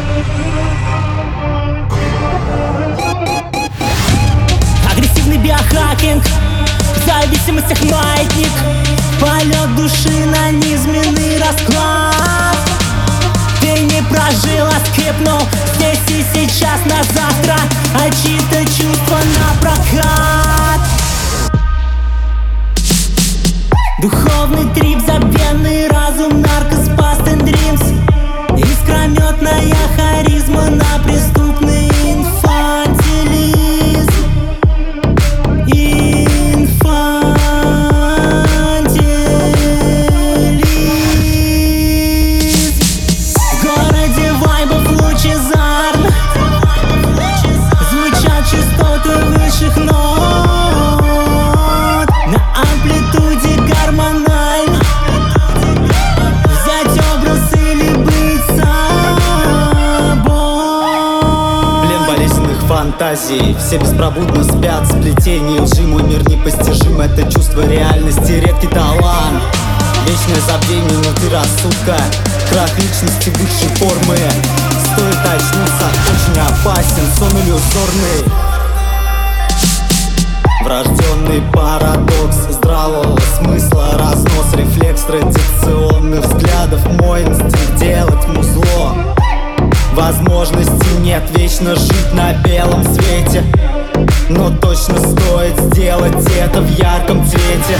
Агрессивный биохакинг, в зависимостях маятник, полет души на низменный расклад. Ты не прожил, а скипнул здесь и сейчас на завтра, а чьи-то чувства на прокат. Духовный трип, забвенный разум, наркос, past and dreams, искрометная харизма на преступный инфантилизм. В городе вайбов лучезарно звучат частоты высших нот, на амплитуде гормонально взять образ или быть собой. Плен болезненных фантазий, все беспробудно спят в сплетении лжи. Мой мир непостижим, это чувство реальности, редкий талант. Вечное забвение внутри рассудка, крах личности высшей формы. Стоит очнуться, очень опасен сон иллюзорный. Врожденный парадокс здравого смысла, разнос, рефлекс традиционных взглядов. Мой инстинкт делать музло. Возможности нет вечно жить на белом свете, но точно стоит сделать это в ярком цвете.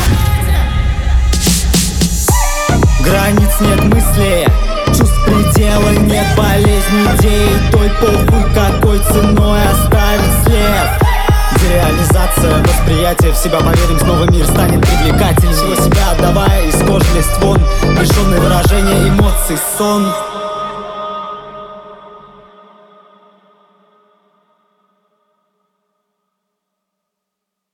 Границ нет мысли, чувств предела нет, болезни идеи той похуй, какой ценой оставить след. Дереализация восприятия в себя, поверим, снова мир станет привлекательней. Всего себя отдавая, из кожи лезть вон, лишенный выражения эмоций сон.